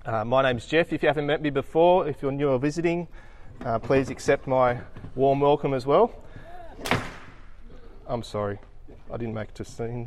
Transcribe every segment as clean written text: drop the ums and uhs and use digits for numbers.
My name's Jeff. If you haven't met me before, if you're new or visiting, please accept my warm welcome as well. I'm sorry, I didn't make it to scene.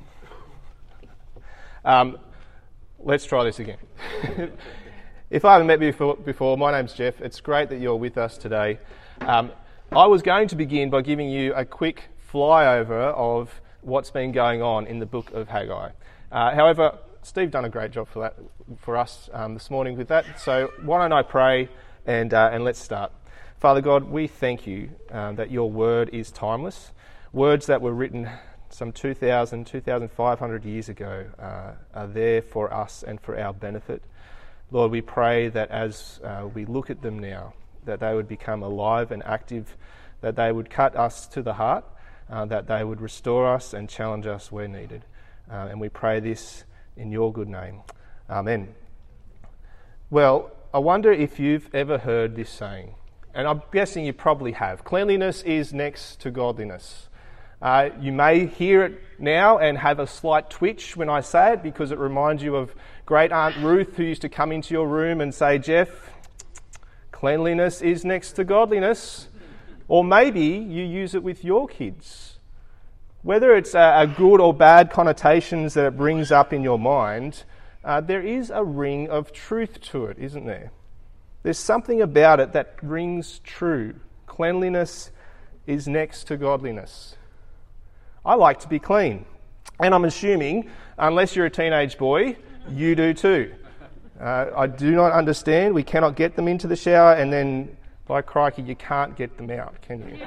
Let's try this again. If I haven't met you before, my name's Jeff. It's great that you're with us today. I was going to begin by giving you a quick flyover of what's been going on in the book of Haggai. However, Steve done a great job for us this morning with that. So why don't I pray and let's start. Father God, we thank you that your word is timeless. Words that were written some 2,500 years ago are there for us and for our benefit. Lord, we pray that as we look at them now, that they would become alive and active, that they would cut us to the heart, that they would restore us and challenge us where needed. And we pray this in your good name. Amen. Well, I wonder if you've ever heard this saying, and I'm guessing you probably have. Cleanliness is next to godliness. You may hear it now and have a slight twitch when I say it because it reminds you of great Aunt Ruth who used to come into your room and say, Jeff, cleanliness is next to godliness. Or maybe you use it with your kids. Whether it's a good or bad connotations that it brings up in your mind, there is a ring of truth to it, isn't there? There's something about it that rings true. Cleanliness is next to godliness. I like to be clean. And I'm assuming, unless you're a teenage boy, you do too. I do not understand. We cannot get them into the shower and then, by crikey, you can't get them out, can you?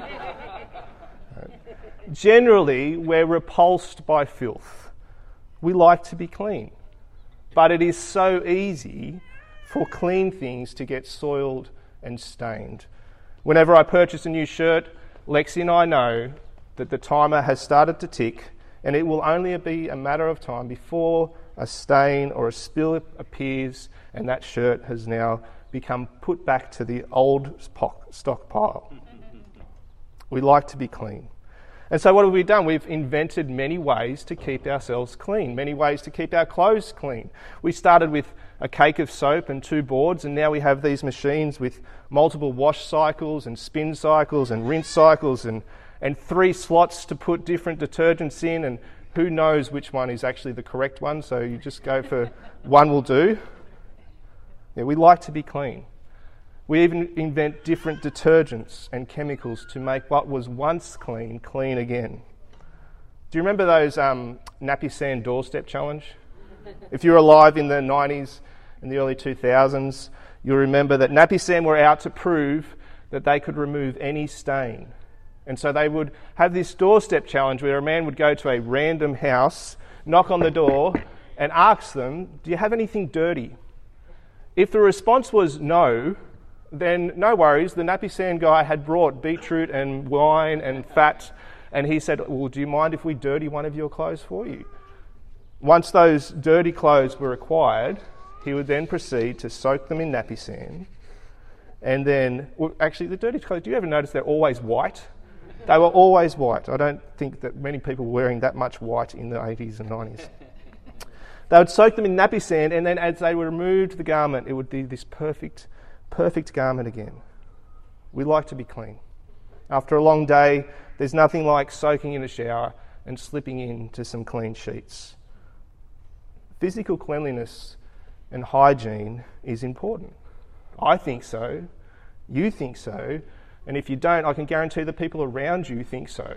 Generally, we're repulsed by filth. We like to be clean. But it is so easy for clean things to get soiled and stained. Whenever I purchase a new shirt, Lexi and I know that the timer has started to tick and it will only be a matter of time before a stain or a spill appears and that shirt has now become put back to the old stockpile. We like to be clean. And so what have we done? We've invented many ways to keep ourselves clean, many ways to keep our clothes clean. We started with a cake of soap and 2 boards, and now we have these machines with multiple wash cycles and spin cycles and rinse cycles and 3 slots to put different detergents in, and who knows which one is actually the correct one, so you just go for one will do. Yeah, we like to be clean. We even invent different detergents and chemicals to make what was once clean, clean again. Do you remember those nappy sand doorstep challenge? If you were alive in the 90s and the early 2000s, you'll remember that nappy sand were out to prove that they could remove any stain. And so they would have this doorstep challenge where a man would go to a random house, knock on the door, and ask them, do you have anything dirty? If the response was no, then no worries, the nappy sand guy had brought beetroot and wine and fat, and he said, well, do you mind if we dirty one of your clothes for you? Once those dirty clothes were acquired, he would then proceed to soak them in nappy sand, and then, well, actually the dirty clothes, do you ever notice they're always white? They were always white. I don't think that many people were wearing that much white in the 80s and 90s. They would soak them in nappy sand, and then as they removed the garment, it would be this perfect garment again. We like to be clean. After a long day, there's nothing like soaking in a shower and slipping into some clean sheets. Physical cleanliness and hygiene is important. I think so. You think so. And if you don't, I can guarantee the people around you think so.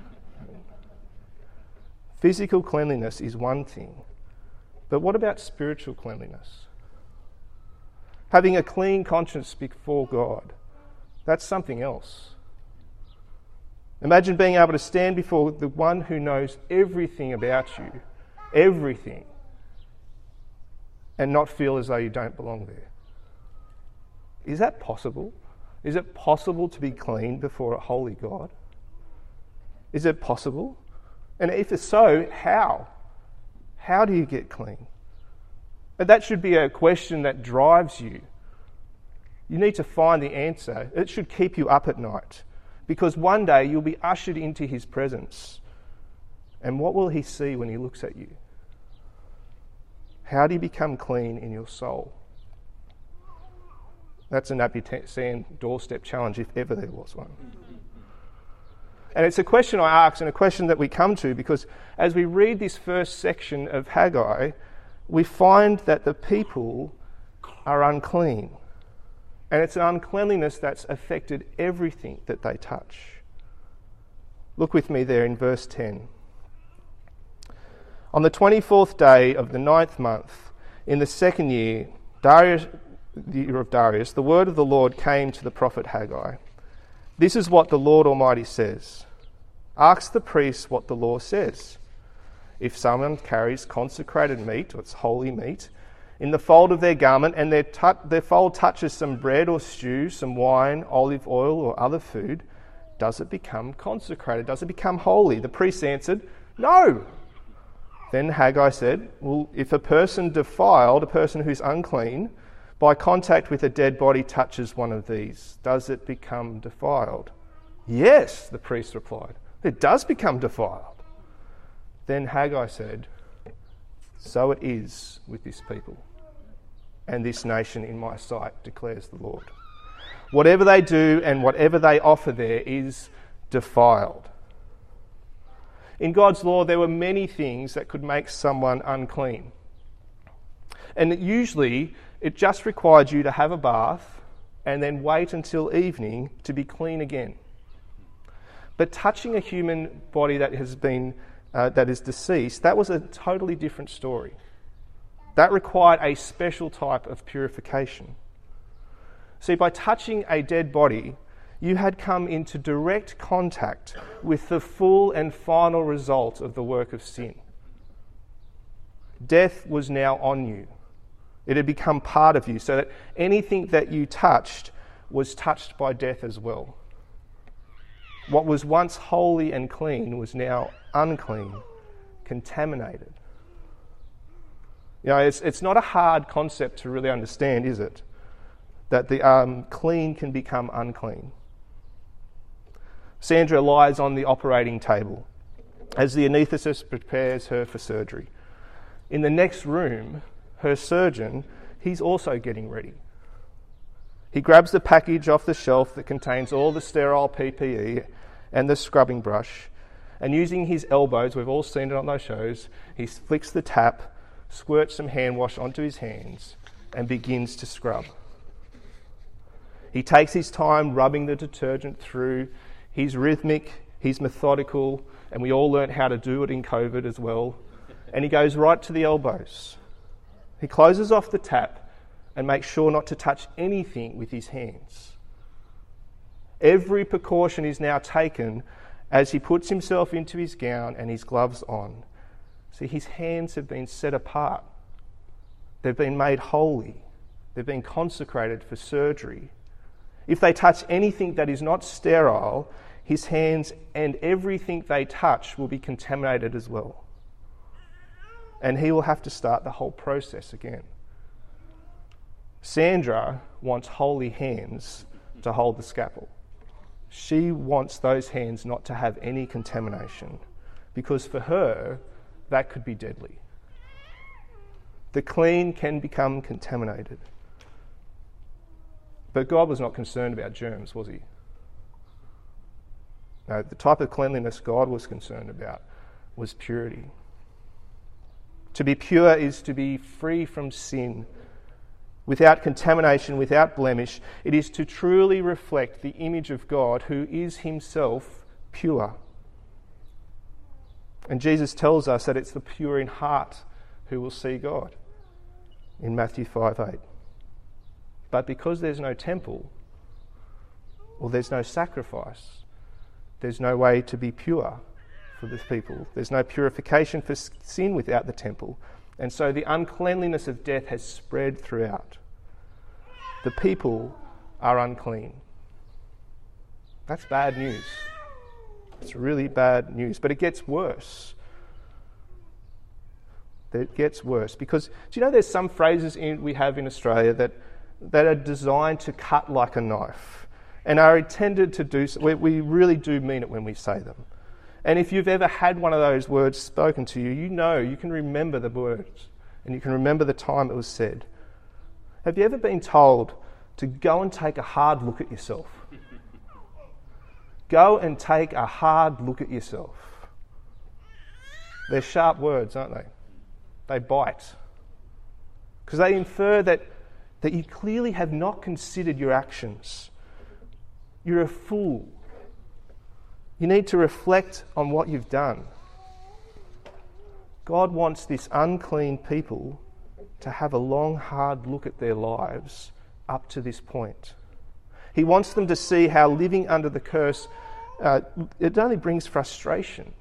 Physical cleanliness is one thing. But what about spiritual cleanliness? Having a clean conscience before God, that's something else. Imagine being able to stand before the one who knows everything about you, everything, and not feel as though you don't belong there. Is that possible? Is it possible to be clean before a holy God? Is it possible? And if so, how? How do you get clean? And that should be a question that drives you. You need to find the answer. It should keep you up at night, because one day you'll be ushered into his presence. And what will he see when he looks at you? How do you become clean in your soul? That's a Nappy Sand doorstep challenge, if ever there was one. And it's a question I ask and a question that we come to because as we read this first section of Haggai, we find that the people are unclean. And it's an uncleanliness that's affected everything that they touch. Look with me there in verse 10. On the 24th day of the 9th month, in the second year, the year of Darius, the word of the Lord came to the prophet Haggai. This is what the Lord Almighty says. Ask the priests what the law says. If someone carries consecrated meat, or it's holy meat, in the fold of their garment, and their fold touches some bread or stew, some wine, olive oil, or other food, does it become consecrated? Does it become holy? The priest answered, no. Then Haggai said, well, if a person defiled, a person who's unclean, by contact with a dead body touches one of these, does it become defiled? Yes, the priest replied. It does become defiled. Then Haggai said, so it is with this people and this nation in my sight, declares the Lord. Whatever they do and whatever they offer there is defiled. In God's law, there were many things that could make someone unclean. And usually, it just required you to have a bath and then wait until evening to be clean again. But touching a human body that is deceased, that was a totally different story. That required a special type of purification. See, by touching a dead body, you had come into direct contact with the full and final result of the work of sin. Death was now on you. It had become part of you, so that anything that you touched was touched by death as well. What was once holy and clean was now unclean, contaminated. You know, it's not a hard concept to really understand, is it? That the clean can become unclean. Sandra lies on the operating table as the anaesthetist prepares her for surgery. In the next room, her surgeon, he's also getting ready. He grabs the package off the shelf that contains all the sterile PPE and the scrubbing brush, and using his elbows, we've all seen it on those shows, he flicks the tap, squirts some hand wash onto his hands, and begins to scrub. He takes his time rubbing the detergent through. He's rhythmic, he's methodical, and we all learnt how to do it in COVID as well. And he goes right to the elbows. He closes off the tap and makes sure not to touch anything with his hands. Every precaution is now taken as he puts himself into his gown and his gloves on. See, his hands have been set apart. They've been made holy. They've been consecrated for surgery. If they touch anything that is not sterile, his hands and everything they touch will be contaminated as well. And he will have to start the whole process again. Sandra wants holy hands to hold the scalpel. She wants those hands not to have any contamination, because for her, that could be deadly. The clean can become contaminated. But God was not concerned about germs, was he? No, the type of cleanliness God was concerned about was purity. To be pure is to be free from sin, without contamination, without blemish. It is to truly reflect the image of God, who is himself pure. And Jesus tells us that it's the pure in heart who will see God in Matthew 5:8. But because there's no temple, or there's no sacrifice, there's no way to be pure for the people. There's no purification for sin without the temple. And so the uncleanliness of death has spread throughout. The people are unclean. That's bad news. It's really bad news. But it gets worse. It gets worse. Because, do you know there's some phrases we have in Australia that are designed to cut like a knife and are intended to do so. We really do mean it when we say them. And if you've ever had one of those words spoken to you, you know, you can remember the words and you can remember the time it was said. Have you ever been told to go and take a hard look at yourself. Go and take a hard look at yourself. They're sharp words, aren't they? They bite. Because they infer that you clearly have not considered your actions. You're a fool. You need to reflect on what you've done. God wants this unclean people to have a long, hard look at their lives up to this point. He wants them to see how living under the curse, it only brings frustration.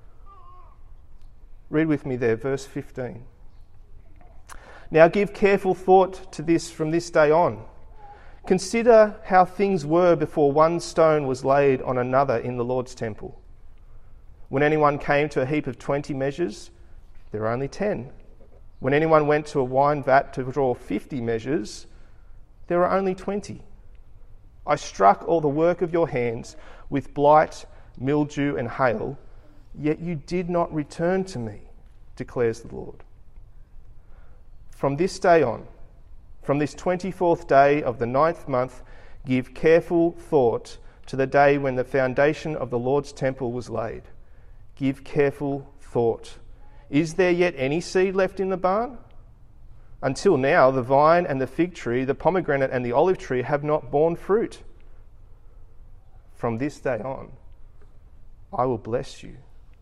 Read with me there, verse 15. Now give careful thought to this from this day on. Consider how things were before one stone was laid on another in the Lord's temple. When anyone came to a heap of 20 measures, there were only 10. When anyone went to a wine vat to draw 50 measures, there were only 20. I struck all the work of your hands with blight, mildew, and hail, yet you did not return to me, declares the Lord. From this day on, from this 24th day of the 9th month, give careful thought to the day when the foundation of the Lord's temple was laid. Give careful thought. Is there yet any seed left in the barn? Until now, the vine and the fig tree, the pomegranate and the olive tree have not borne fruit. From this day on, I will bless you.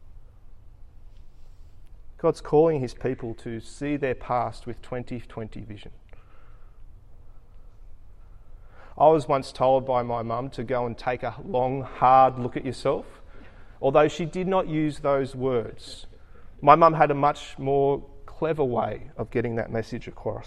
God's calling his people to see their past with 20/20 vision. I was once told by my mum to go and take a long, hard look at yourself, although she did not use those words. My mum had a much more clever way of getting that message across.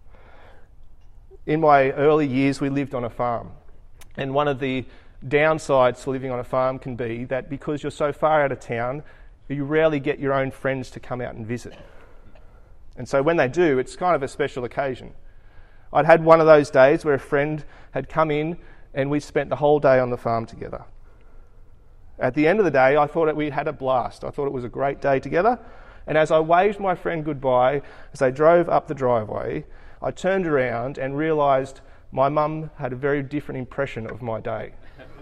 In my early years, we lived on a farm, and one of the downsides to living on a farm can be that because you're so far out of town, you rarely get your own friends to come out and visit. And so when they do, it's kind of a special occasion. I'd had one of those days where a friend had come in and we spent the whole day on the farm together. At the end of the day, I thought that we had a blast. I thought it was a great day together. And as I waved my friend goodbye, as I drove up the driveway, I turned around and realised my mum had a very different impression of my day.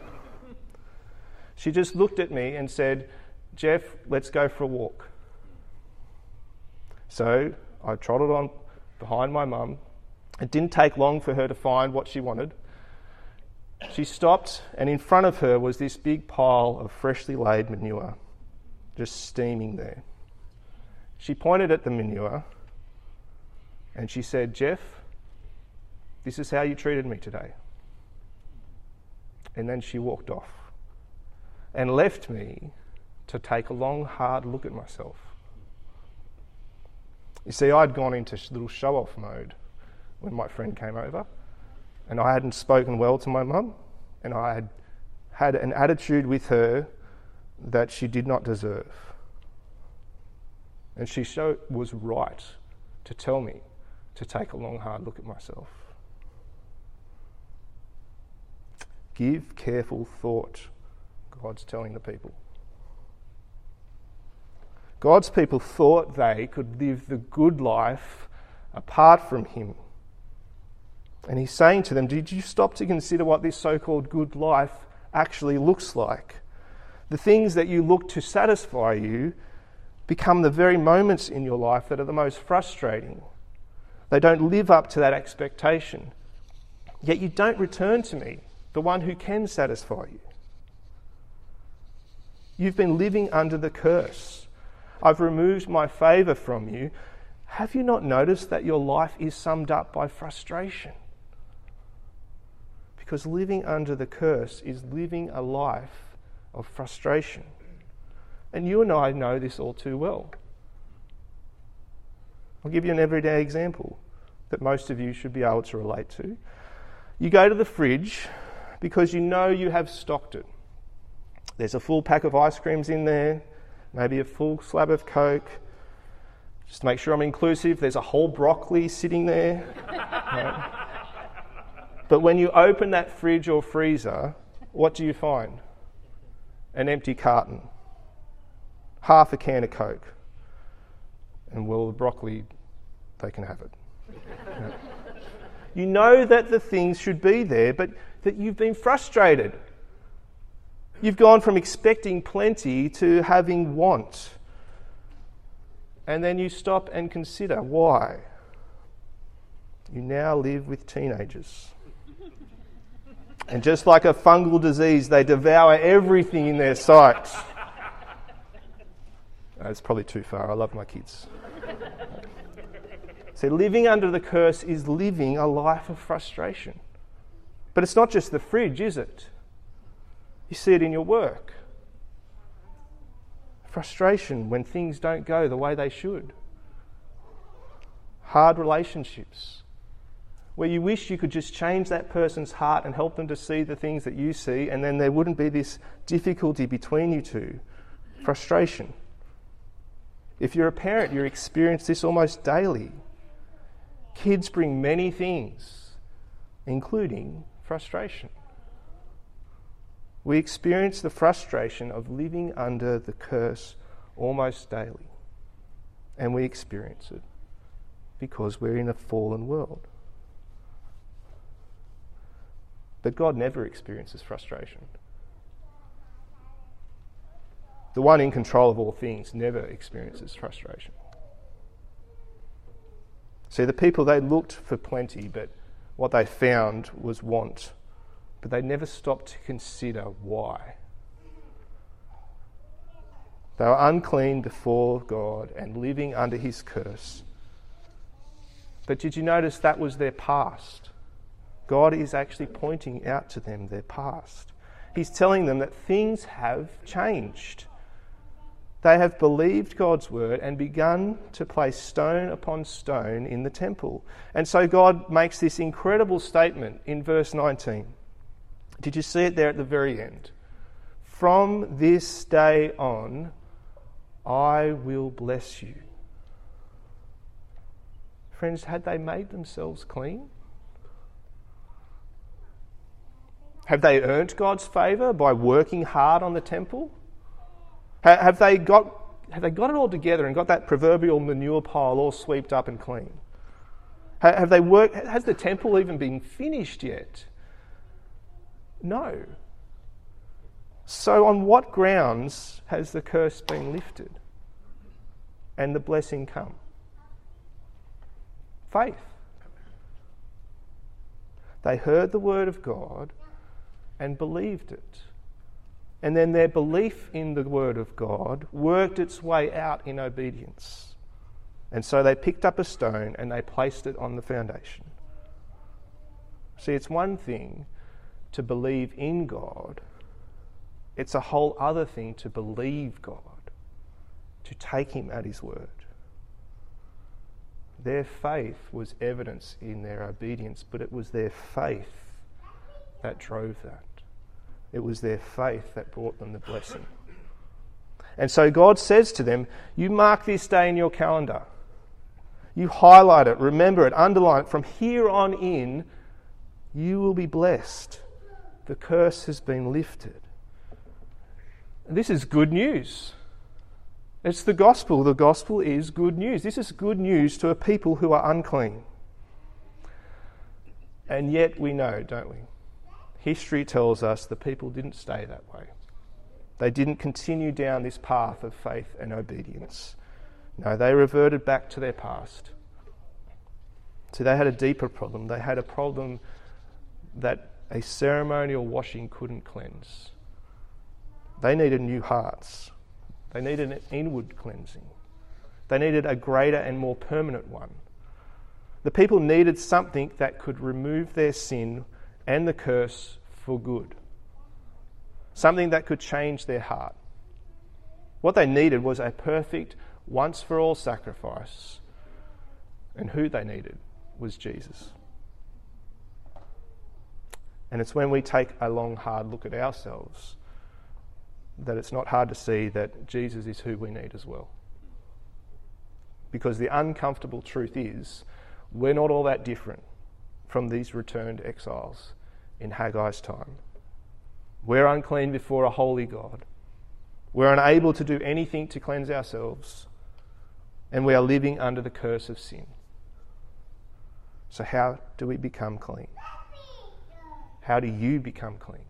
She just looked at me and said, "Jeff, let's go for a walk." So I trotted on behind my mum. It didn't take long for her to find what she wanted. She stopped, and in front of her was this big pile of freshly laid manure, just steaming there. She pointed at the manure, and she said, "Jeff, this is how you treated me today." And then she walked off and left me to take a long, hard look at myself. You see, I'd gone into little show-off mode when my friend came over, and I hadn't spoken well to my mum, and I had had an attitude with her that she did not deserve. And she was right to tell me to take a long, hard look at myself. Give careful thought, God's telling the people. God's people thought they could live the good life apart from him. And he's saying to them, did you stop to consider what this so-called good life actually looks like? The things that you look to satisfy you become the very moments in your life that are the most frustrating. They don't live up to that expectation. Yet you don't return to me, the one who can satisfy you. You've been living under the curse. I've removed my favour from you. Have you not noticed that your life is summed up by frustration? Because living under the curse is living a life of frustration. And you and I know this all too well. I'll give you an everyday example that most of you should be able to relate to. You go to the fridge because you know you have stocked it. There's a full pack of ice creams in there, maybe a full slab of Coke. Just to make sure I'm inclusive, there's a whole broccoli sitting there. Right? But when you open that fridge or freezer, what do you find? An empty carton, half a can of Coke, and well, the broccoli, they can have it. You know that the things should be there, but that you've been frustrated. You've gone from expecting plenty to having want. And then you stop and consider why. You now live with teenagers. And just like a fungal disease, they devour everything in their sight. That's probably too far. I love my kids. So living under the curse is living a life of frustration. But it's not just the fridge, is it? You see it in your work. Frustration when things don't go the way they should. Hard relationships where you wish you could just change that person's heart and help them to see the things that you see, and then there wouldn't be this difficulty between you two. Frustration. If you're a parent, you experience this almost daily. Kids bring many things, including frustration. We experience the frustration of living under the curse almost daily. And we experience it because we're in a fallen world. But God never experiences frustration. The one in control of all things never experiences frustration. See, the people, they looked for plenty, but what they found was want. But they never stopped to consider why. They were unclean before God and living under his curse. But did you notice that was their past? God is actually pointing out to them their past. He's telling them that things have changed. They have believed God's word and begun to place stone upon stone in the temple. And so God makes this incredible statement in verse 19. Did you see it there at the very end? From this day on, I will bless you. Friends, had they made themselves clean? Have they earned God's favour by working hard on the temple? Have they got it all together and got that proverbial manure pile all swept up and clean? Have they worked? Has the temple even been finished yet? No. So on what grounds has the curse been lifted and the blessing come? Faith. They heard the word of God and believed it. And then their belief in the word of God worked its way out in obedience. And so they picked up a stone and they placed it on the foundation. See, it's one thing to believe in God. It's a whole other thing to believe God, to take him at his word. Their faith was evidence in their obedience, but it was their faith that drove that. It was their faith that brought them the blessing. And so God says to them, you mark this day in your calendar. You highlight it, remember it, underline it. From here on in, you will be blessed. The curse has been lifted. This is good news. It's the gospel. The gospel is good news. This is good news to a people who are unclean. And yet we know, don't we? History tells us the people didn't stay that way. They didn't continue down this path of faith and obedience. No, they reverted back to their past. So they had a deeper problem. They had a problem that a ceremonial washing couldn't cleanse. They needed new hearts. They needed an inward cleansing. They needed a greater and more permanent one. The people needed something that could remove their sin and the curse for good. Something that could change their heart. What they needed was a perfect, once-for-all sacrifice. And who they needed was Jesus. And it's when we take a long, hard look at ourselves that it's not hard to see that Jesus is who we need as well. Because the uncomfortable truth is, we're not all that different from these returned exiles in Haggai's time. We're unclean before a holy God. We're unable to do anything to cleanse ourselves, and we are living under the curse of sin. So how do we become clean? How do you become clean?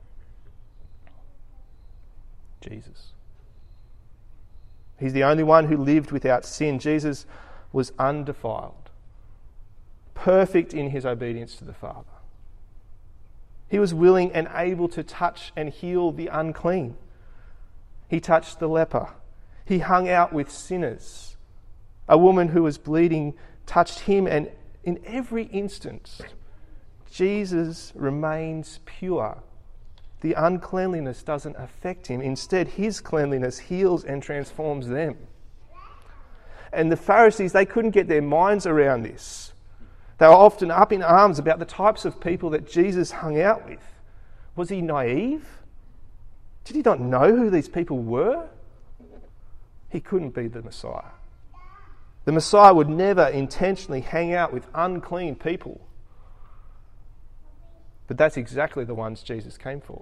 Jesus. He's the only one who lived without sin. Jesus was undefiled, perfect in his obedience to the Father. He was willing and able to touch and heal the unclean. He touched the leper. He hung out with sinners. A woman who was bleeding touched him, and in every instance, Jesus remains pure. The uncleanliness doesn't affect him. Instead, his cleanliness heals and transforms them. And the Pharisees, they couldn't get their minds around this. They were often up in arms about the types of people that Jesus hung out with. Was he naive? Did he not know who these people were? He couldn't be the Messiah. The Messiah would never intentionally hang out with unclean people. But that's exactly the ones Jesus came for.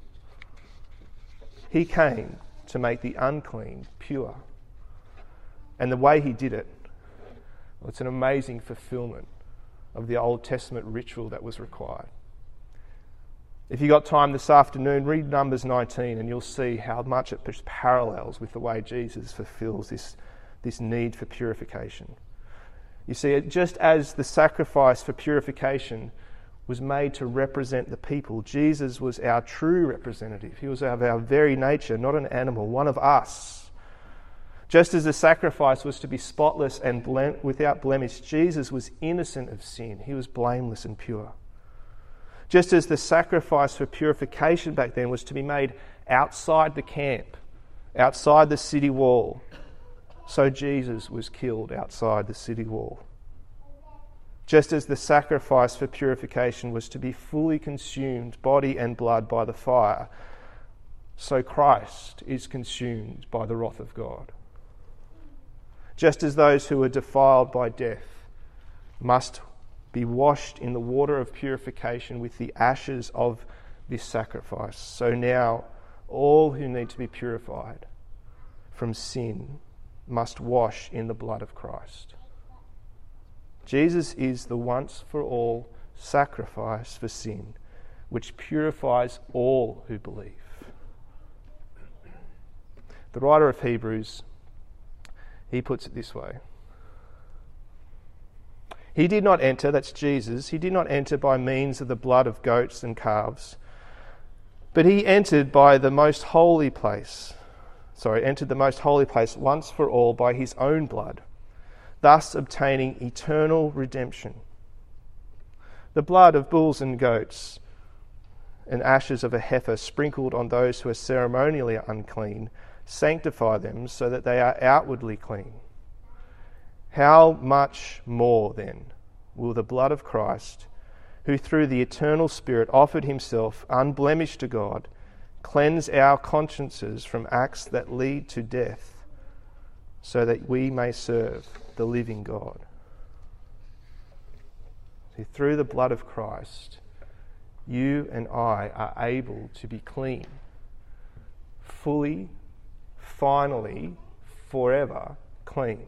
He came to make the unclean pure. And the way he did it, well, it's an amazing fulfillment of the Old Testament ritual that was required. If you got time this afternoon, read Numbers 19 and you'll see how much it parallels with the way Jesus fulfills this need for purification. You see, just as the sacrifice for purification was made to represent the people, Jesus was our true representative. He was of our very nature, not an animal, one of us. Just as the sacrifice was to be spotless and without blemish, Jesus was innocent of sin. He was blameless and pure. Just as the sacrifice for purification back then was to be made outside the camp, outside the city wall, so Jesus was killed outside the city wall. Just as the sacrifice for purification was to be fully consumed, body and blood, by the fire, so Christ is consumed by the wrath of God. Just as those who are defiled by death must be washed in the water of purification with the ashes of this sacrifice, so now all who need to be purified from sin must wash in the blood of Christ. Jesus is the once-for-all sacrifice for sin, which purifies all who believe. The writer of Hebrews, he puts it this way. He did not enter, that's Jesus, he did not enter by means of the blood of goats and calves, but he entered the most holy place once for all by his own blood, thus obtaining eternal redemption. The blood of bulls and goats and ashes of a heifer sprinkled on those who are ceremonially unclean sanctify them so that they are outwardly clean. How much more, then, will the blood of Christ, who through the eternal Spirit offered himself unblemished to God, cleanse our consciences from acts that lead to death, so that we may serve the living God? See, through the blood of Christ, you and I are able to be clean, fully, finally, forever clean.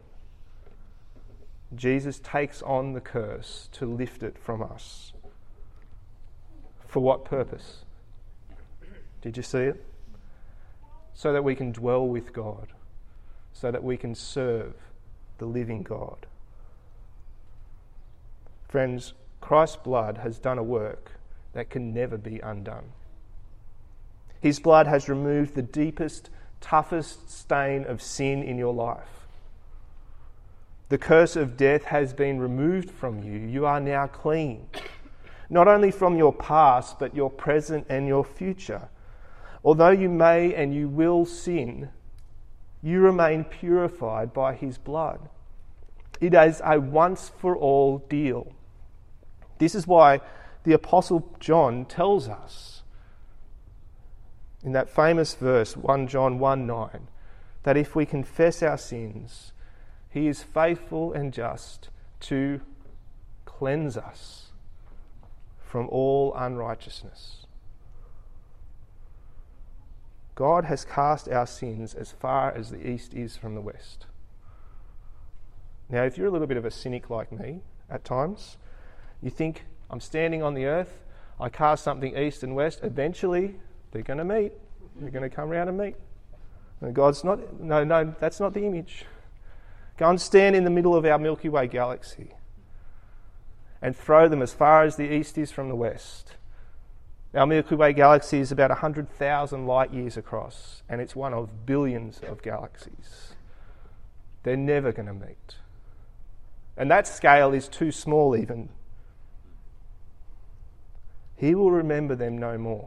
Jesus takes on the curse to lift it from us. For what purpose? Did you see it? So that we can dwell with God, so that we can serve the living God. Friends, Christ's blood has done a work that can never be undone. His blood has removed the deepest, toughest stain of sin in your life. The curse of death has been removed from you. You are now clean, not only from your past, but your present and your future. Although you may and you will sin, you remain purified by his blood. It is a once-for-all deal. This is why the Apostle John tells us in that famous verse, 1 John 1:9, that if we confess our sins, he is faithful and just to cleanse us from all unrighteousness. God has cast our sins as far as the east is from the west. Now, if you're a little bit of a cynic like me at times, You think, I'm standing on the earth, I cast something east and west, eventually they're going to meet. They're going to come around and meet. And God's not, no, that's not the image. Go and stand in the middle of our Milky Way galaxy and throw them as far as the east is from the west. Our Milky Way galaxy is about 100,000 light years across, and it's one of billions of galaxies. They're never going to meet. And that scale is too small even. He will remember them no more.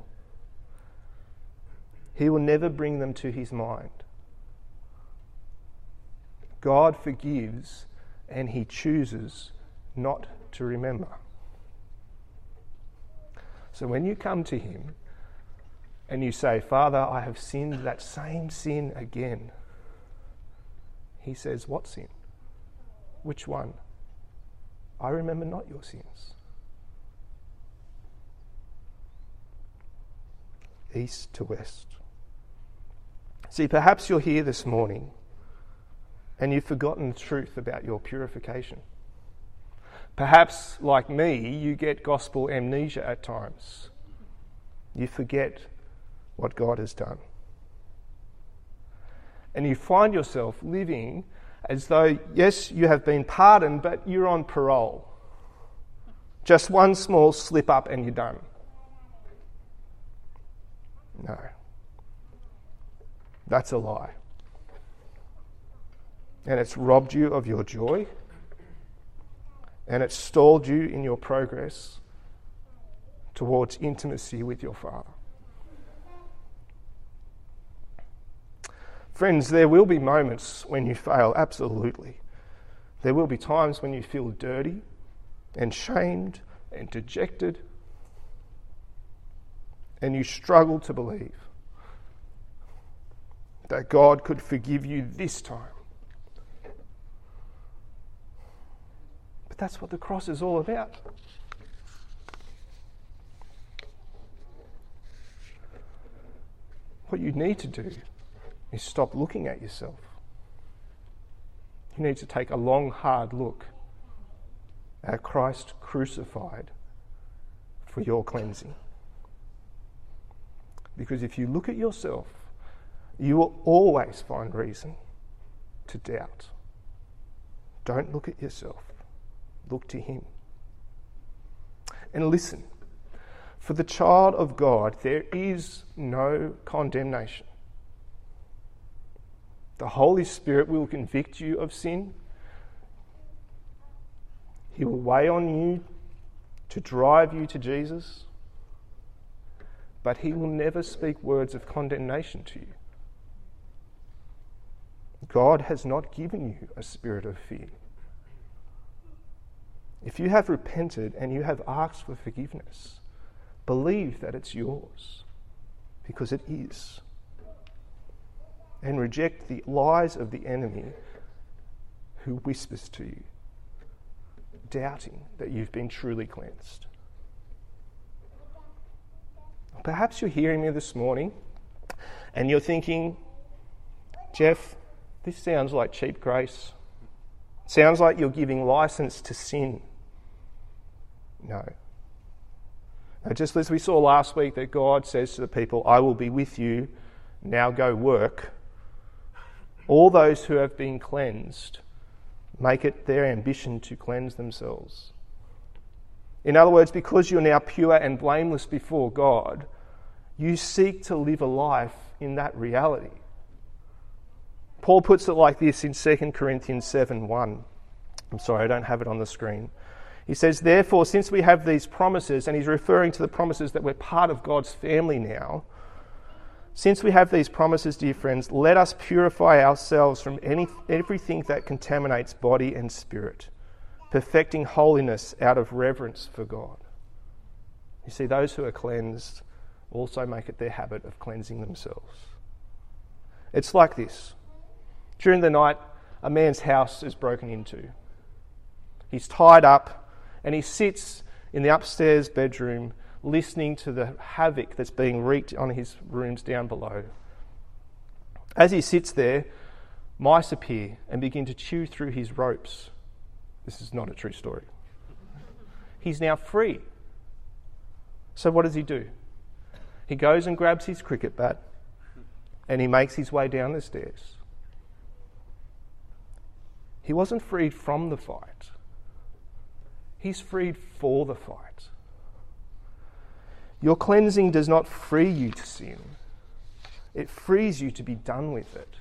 He will never bring them to his mind. God forgives, and he chooses not to remember. So when you come to him and you say, Father, I have sinned that same sin again, he says, what sin? Which one? I remember not your sins. East to west. See, perhaps you're here this morning and you've forgotten the truth about your purification. Perhaps, like me, you get gospel amnesia at times. You forget what God has done. And you find yourself living as though, yes, you have been pardoned, but you're on parole. Just one small slip up and you're done. No. That's a lie. And it's robbed you of your joy. And it's stalled you in your progress towards intimacy with your Father. Friends, there will be moments when you fail, absolutely. There will be times when you feel dirty and shamed and dejected, and you struggle to believe that God could forgive you this time. But that's what the cross is all about. What you need to do is stop looking at yourself. You need to take a long, hard look at Christ crucified for your cleansing. Because if you look at yourself, you will always find reason to doubt. Don't look at yourself. Look to him. And listen, for the child of God, there is no condemnation. The Holy Spirit will convict you of sin. He will weigh on you to drive you to Jesus. But he will never speak words of condemnation to you. God has not given you a spirit of fear. If you have repented and you have asked for forgiveness, believe that it's yours, because it is. And reject the lies of the enemy who whispers to you, doubting that you've been truly cleansed. Perhaps you're hearing me this morning and you're thinking, Jeff, this sounds like cheap grace. Sounds like you're giving license to sin. No. Just as we saw last week that God says to the people, I will be with you, now go work. All those who have been cleansed make it their ambition to cleanse themselves. In other words, because you're now pure and blameless before God, you seek to live a life in that reality. Paul puts it like this in 2 Corinthians 7:1. I'm sorry, I don't have it on the screen. He says, therefore, since we have these promises, and he's referring to the promises that we're part of God's family now, since we have these promises, dear friends, let us purify ourselves from everything that contaminates body and spirit, perfecting holiness out of reverence for God. You see, those who are cleansed also make it their habit of cleansing themselves. It's like this. During the night, a man's house is broken into. He's tied up and he sits in the upstairs bedroom listening to the havoc that's being wreaked on his rooms down below. As he sits there, mice appear and begin to chew through his ropes. This is not a true story. He's now free. So what does he do? He goes and grabs his cricket bat and he makes his way down the stairs. He wasn't freed from the fight. He's freed for the fight. Your cleansing does not free you to sin. It frees you to be done with it.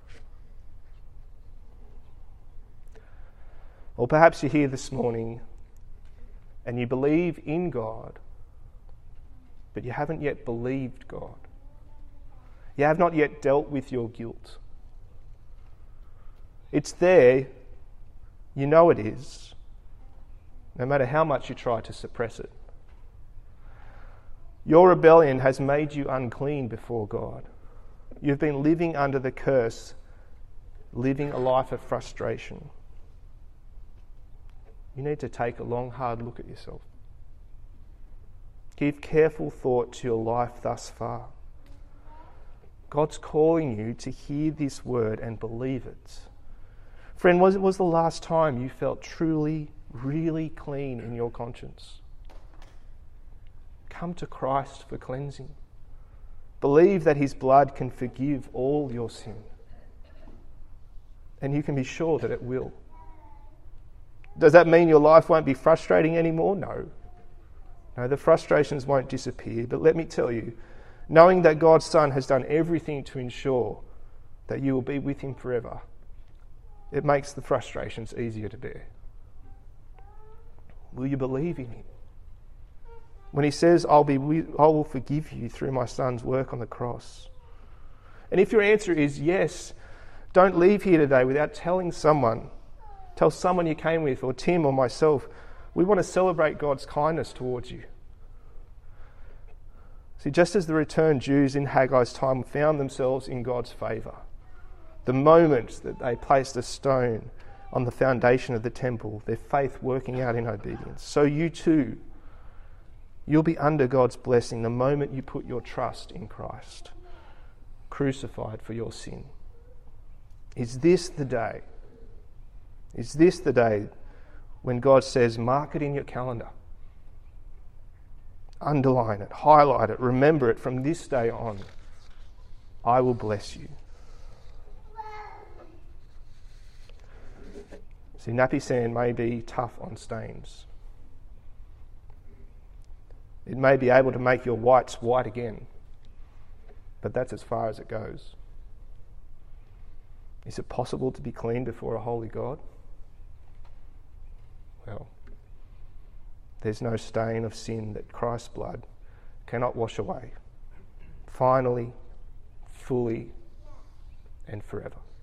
Or perhaps you're here this morning and you believe in God, but you haven't yet believed God. You have not yet dealt with your guilt. It's there, you know it is, no matter how much you try to suppress it. Your rebellion has made you unclean before God. You've been living under the curse, living a life of frustration. You need to take a long, hard look at yourself. Give careful thought to your life thus far. God's calling you to hear this word and believe it. Friend, when was the last time you felt truly, really clean in your conscience? Come to Christ for cleansing. Believe that his blood can forgive all your sin. And you can be sure that it will. Does that mean your life won't be frustrating anymore? No. No, the frustrations won't disappear. But let me tell you, knowing that God's Son has done everything to ensure that you will be with him forever, it makes the frustrations easier to bear. Will you believe in him? When he says, I will forgive you through my Son's work on the cross. And if your answer is yes, don't leave here today without telling someone. Tell someone you came with, or Tim or myself. We want to celebrate God's kindness towards you. See, just as the returned Jews in Haggai's time found themselves in God's favour, the moment that they placed a stone on the foundation of the temple, their faith working out in obedience, so you too, you'll be under God's blessing the moment you put your trust in Christ, crucified for your sin. Is this the day? Is this the day when God says, mark it in your calendar? Underline it, highlight it, remember it from this day on. I will bless you. See, nappy sand may be tough on stains. It may be able to make your whites white again, but that's as far as it goes. Is it possible to be clean before a holy God? Well, there's no stain of sin that Christ's blood cannot wash away, finally, fully, and forever.